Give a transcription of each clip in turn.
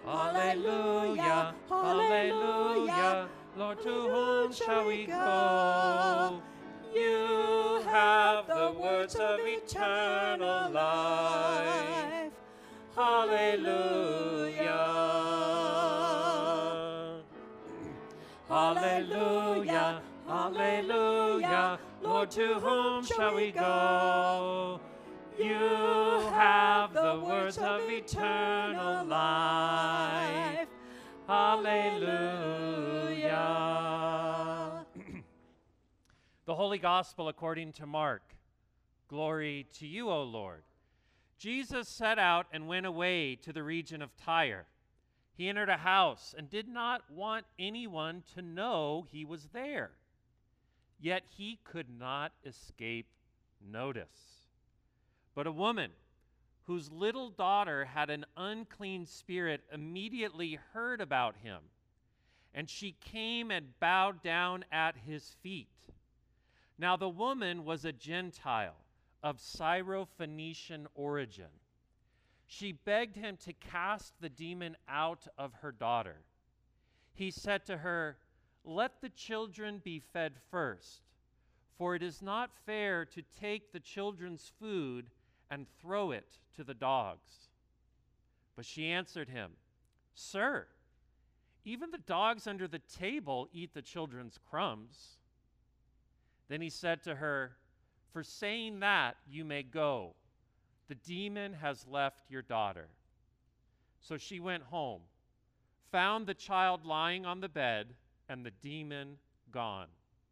Hallelujah, hallelujah. Lord, to whom shall we go? You have the words of eternal life. Hallelujah. Hallelujah, hallelujah. Lord, to whom shall we go? You have the words of eternal life. Hallelujah. The Holy Gospel according to Mark. Glory to you, O Lord. Jesus set out and went away to the region of Tyre. He entered a house and did not want anyone to know he was there. Yet he could not escape notice. But a woman whose little daughter had an unclean spirit immediately heard about him, and she came and bowed down at his feet. Now the woman was a Gentile of Syrophoenician origin. She begged him to cast the demon out of her daughter. He said to her, "Let the children be fed first, for it is not fair to take the children's food and throw it to the dogs." But she answered him, "Sir, even the dogs under the table eat the children's crumbs." Then he said to her, "For saying that, you may go. The demon has left your daughter." So she went home, found the child lying on the bed, and the demon gone.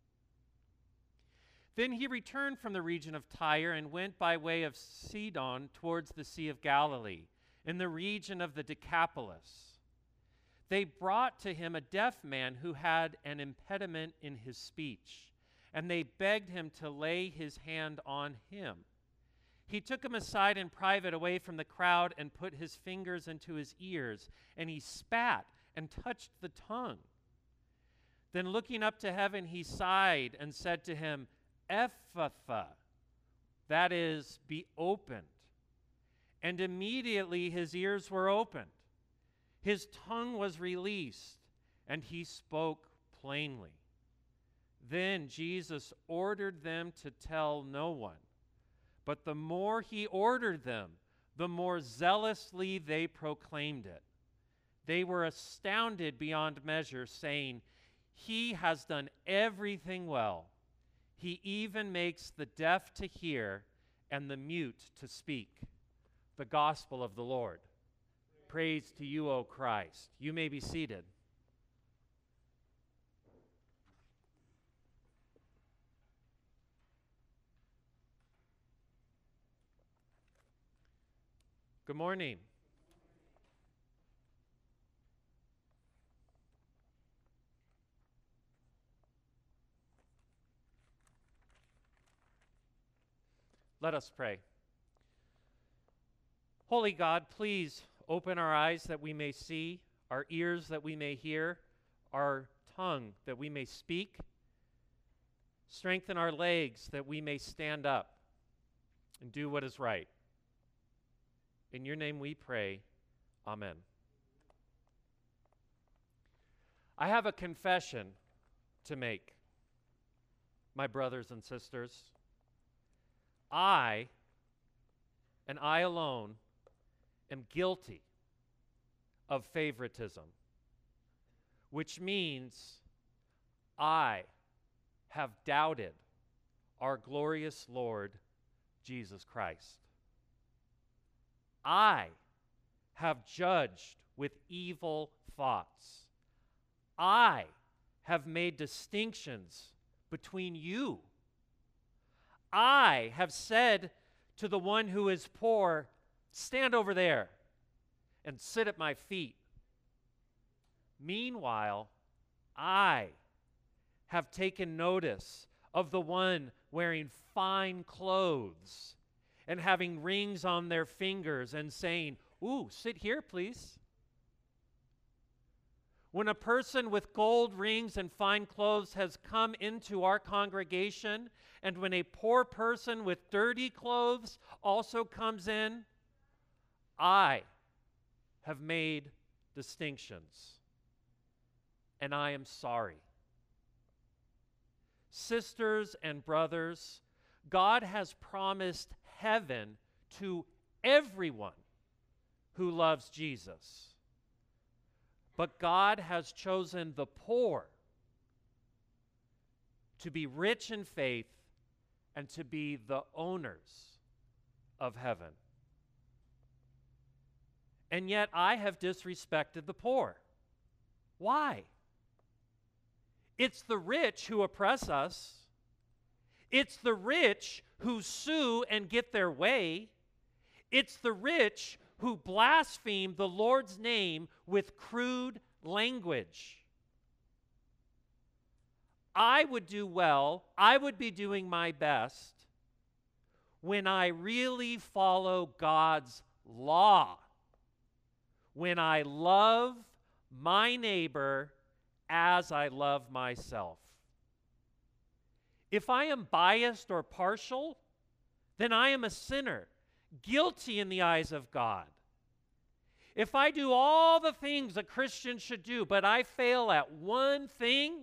Then he returned from the region of Tyre and went by way of Sidon towards the Sea of Galilee, in the region of the Decapolis. They brought to him a deaf man who had an impediment in his speech, and they begged him to lay his hand on him. He took him aside in private away from the crowd and put his fingers into his ears, and he spat and touched the tongue. Then looking up to heaven, he sighed and said to him, "Ephphatha," that is, "be opened." And immediately his ears were opened. His tongue was released, and he spoke plainly. Then Jesus ordered them to tell no one. But the more he ordered them, the more zealously they proclaimed it. They were astounded beyond measure, saying, "He has done everything well. He even makes the deaf to hear and the mute to speak." The gospel of the Lord. Praise to you, O Christ. You may be seated. Good morning. Let us pray. Holy God, please open our eyes that we may see, our ears that we may hear, our tongue that we may speak. Strengthen our legs that we may stand up and do what is right. In your name we pray. Amen. I have a confession to make, my brothers and sisters. I, and I alone, am guilty of favoritism, which means I have doubted our glorious Lord Jesus Christ. I have judged with evil thoughts. I have made distinctions between you. I have said to the one who is poor, "Stand over there and sit at my feet." Meanwhile, I have taken notice of the one wearing fine clothes and having rings on their fingers and saying, "Ooh, sit here, please." When a person with gold rings and fine clothes has come into our congregation, and when a poor person with dirty clothes also comes in, I have made distinctions. And I am sorry. Sisters and brothers, God has promised heaven to everyone who loves Jesus. But God has chosen the poor to be rich in faith and to be the owners of heaven. And yet I have disrespected the poor. Why? It's the rich who oppress us. It's the rich who sue and get their way. It's the rich who blaspheme the Lord's name with crude language. I would do well, I would be doing my best when I really follow God's law, when I love my neighbor as I love myself. If I am biased or partial, then I am a sinner, guilty in the eyes of God. If I do all the things a Christian should do, but I fail at one thing,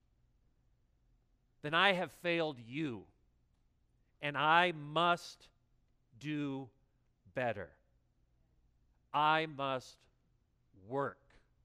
then I have failed you, and I must do better. I must work.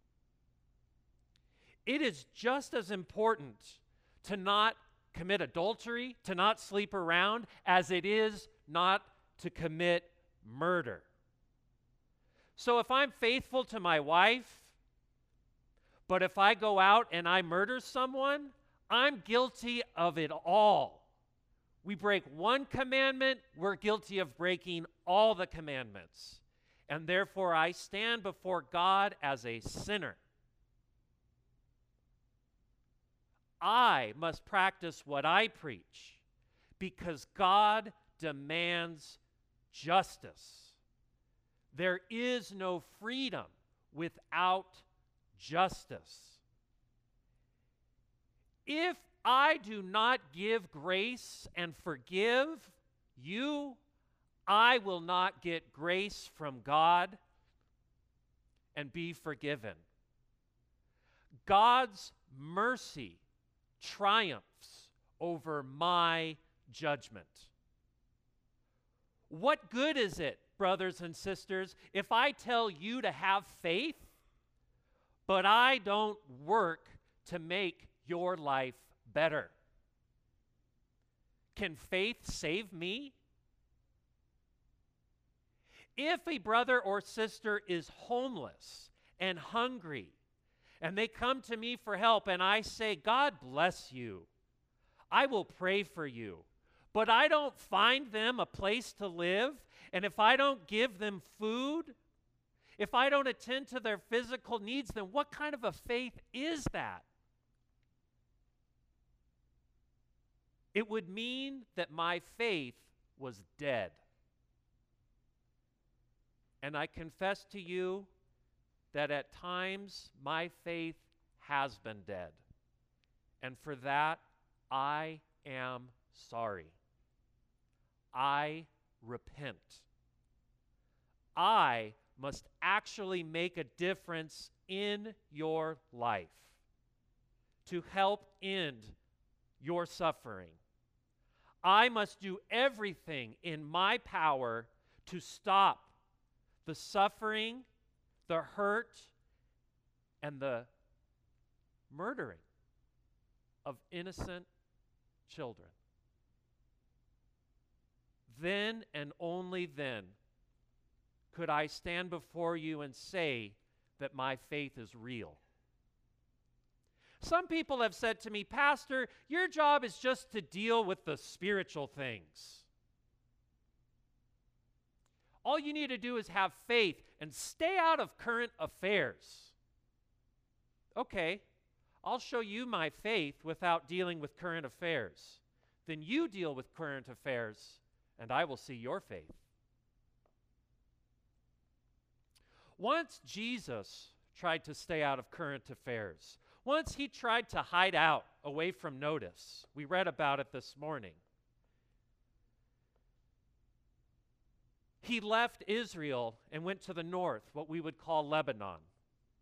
It is just as important to not commit adultery, to not sleep around, as it is not to commit murder. So if I'm faithful to my wife, but if I go out and I murder someone, I'm guilty of it all. We break one commandment, we're guilty of breaking all the commandments. And therefore I stand before God as a sinner. I must practice what I preach because God demands justice. There is no freedom without justice. If I do not give grace and forgive you, I will not get grace from God and be forgiven. God's mercy triumphs over my judgment. What good is it, brothers and sisters, if I tell you to have faith, but I don't work to make your life better? Can faith save me? If a brother or sister is homeless and hungry, and they come to me for help, and I say, God bless you, I will pray for you, but I don't find them a place to live, and if I don't give them food, if I don't attend to their physical needs, then what kind of a faith is that? It would mean that my faith was dead. And I confess to you that at times my faith has been dead. And for that, I am sorry. I repent. I must actually make a difference in your life to help end your suffering. I must do everything in my power to stop the suffering, the hurt, and the murdering of innocent children. Then and only then could I stand before you and say that my faith is real. Some people have said to me, Pastor, your job is just to deal with the spiritual things. All you need to do is have faith and stay out of current affairs. Okay, I'll show you my faith without dealing with current affairs. Then you deal with current affairs, and I will see your faith. Once Jesus tried to stay out of current affairs. Once he tried to hide out away from notice. We read about it this morning. He left Israel and went to the north, what we would call Lebanon.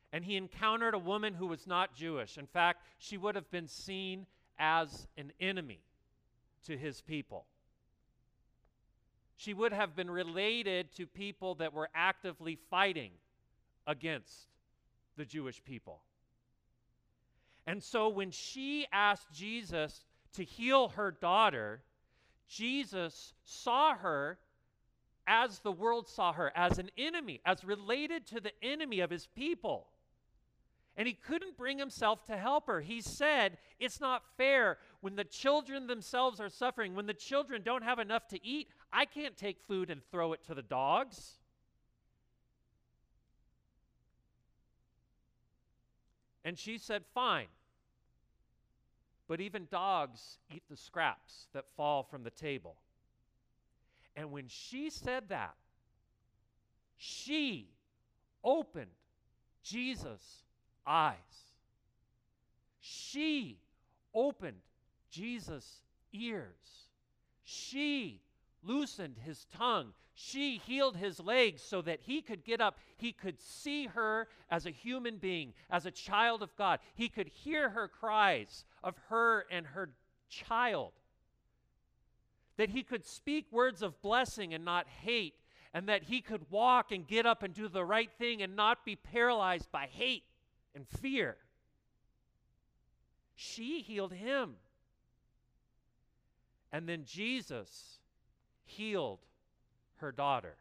and he encountered a woman who was not Jewish. In fact, she would have been seen as an enemy to his people. She would have been related to people that were actively fighting against the Jewish people. And so when she asked Jesus to heal her daughter, Jesus saw her as the world saw her, as an enemy, as related to the enemy of his people. And he couldn't bring himself to help her. He said, it's not fair when the children themselves are suffering, when the children don't have enough to eat, I can't take food and throw it to the dogs. And she said, fine. But even dogs eat the scraps that fall from the table. And when she said that, she opened Jesus' eyes. She opened Jesus' ears. She loosened his tongue. She healed his legs so that he could get up. He could see her as a human being, as a child of God. He could hear her cries of her and her child. That he could speak words of blessing and not hate, and that he could walk and get up and do the right thing and not be paralyzed by hate and fear. She healed him. And then Jesus healed her daughter.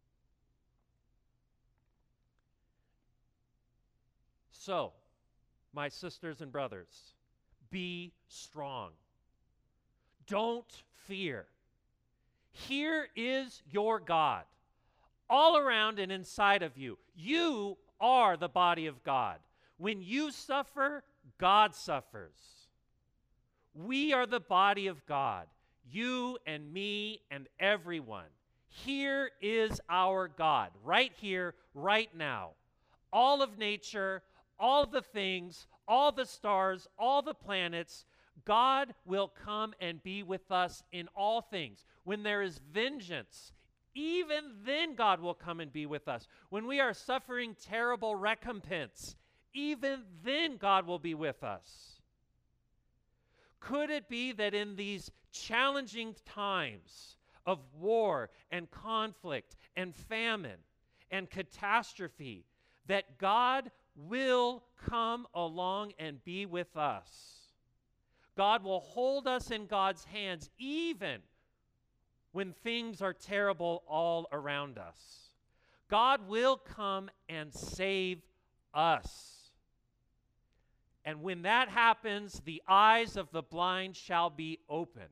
So, my sisters and brothers, be strong. Don't fear. Here is your God, all around and inside of you. You are the body of God. When you suffer, God suffers. We are the body of God, you and me and everyone. Here is our God, right here, right now. All of nature, all the things, all the stars, all the planets, God will come and be with us in all things. When there is vengeance, even then God will come and be with us. When we are suffering terrible recompense, even then God will be with us. Could it be that in these challenging times of war and conflict and famine and catastrophe, that God will come along and be with us? God will hold us in God's hands even when things are terrible all around us. God will come and save us. And when that happens, the eyes of the blind shall be opened.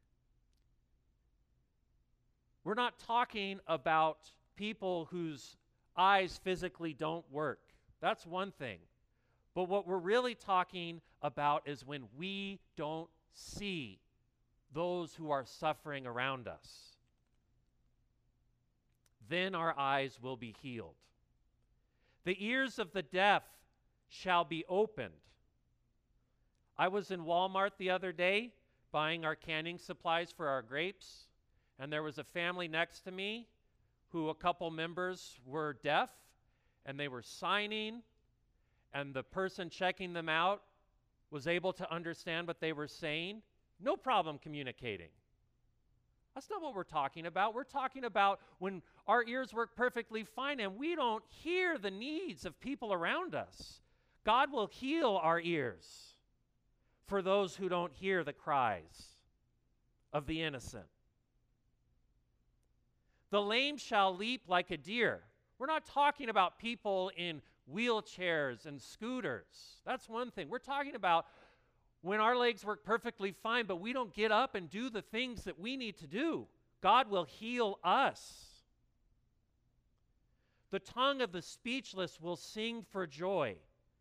We're not talking about people whose eyes physically don't work. That's one thing. But what we're really talking about is when we don't see those who are suffering around us. Then our eyes will be healed. The ears of the deaf shall be opened. I was in Walmart the other day buying our canning supplies for our grapes, and there was a family next to me who a couple members were deaf, and they were signing, and the person checking them out was able to understand what they were saying. No problem communicating. That's not what we're talking about. We're talking about when our ears work perfectly fine and we don't hear the needs of people around us. God will heal our ears for those who don't hear the cries of the innocent. The lame shall leap like a deer. We're not talking about people in wheelchairs and scooters. That's one thing. We're talking about when our legs work perfectly fine, but we don't get up and do the things that we need to do. God will heal us. The tongue of the speechless will sing for joy.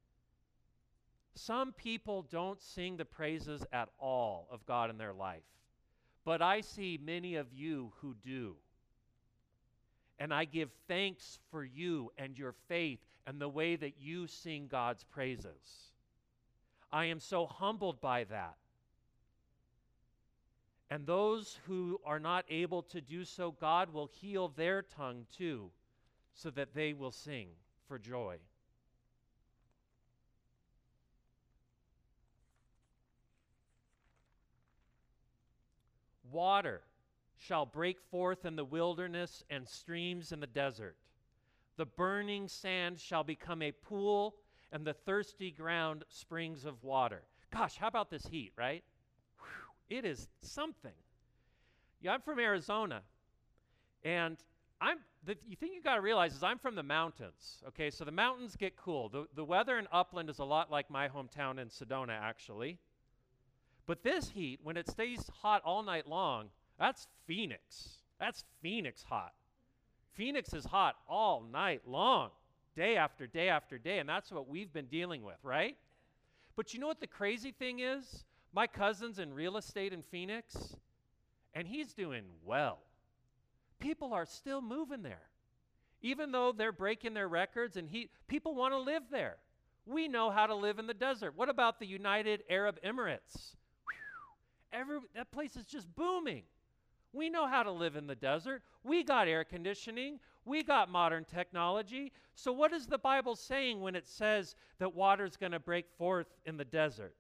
Some people don't sing the praises at all of God in their life, but I see many of you who do. And I give thanks for you and your faith and the way that you sing God's praises. I am so humbled by that. And those who are not able to do so, God will heal their tongue too, so that they will sing for joy. Water shall break forth in the wilderness and streams in the desert. The burning sand shall become a pool, and the thirsty ground springs of water. Gosh, how about this heat, right? Whew, it is something. Yeah, I'm from Arizona, and the thing you got to realize is I'm from the mountains, okay? So the mountains get cool. The weather in Upland is a lot like my hometown in Sedona, actually. But this heat, when it stays hot all night long, that's Phoenix. That's Phoenix hot. Phoenix is hot all night long, day after day after day, and that's what we've been dealing with, right? But you know what the crazy thing is? My cousin's in real estate in Phoenix, and he's doing well. People are still moving there. Even though they're breaking their records, and people want to live there. We know how to live in the desert. What about the United Arab Emirates? That place is just booming. We know how to live in the desert. We got air conditioning. We got modern technology. So what is the Bible saying when it says that water's going to break forth in the desert?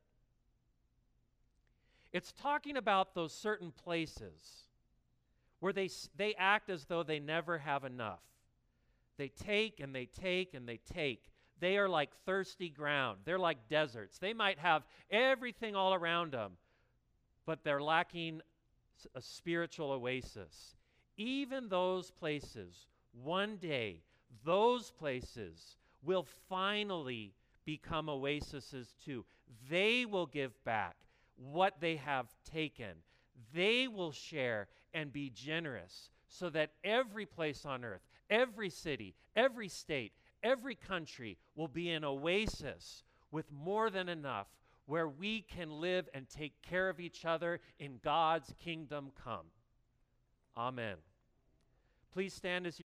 It's talking about those certain places where they act as though they never have enough. They take and they take and they take. They are like thirsty ground. They're like deserts. They might have everything all around them, but they're lacking a spiritual oasis. Even those places, one day, those places will finally become oases too. They will give back what they have taken. They will share and be generous so that every place on earth, every city, every state, every country will be an oasis with more than enough where we can live and take care of each other in God's kingdom come. Amen. Please stand as you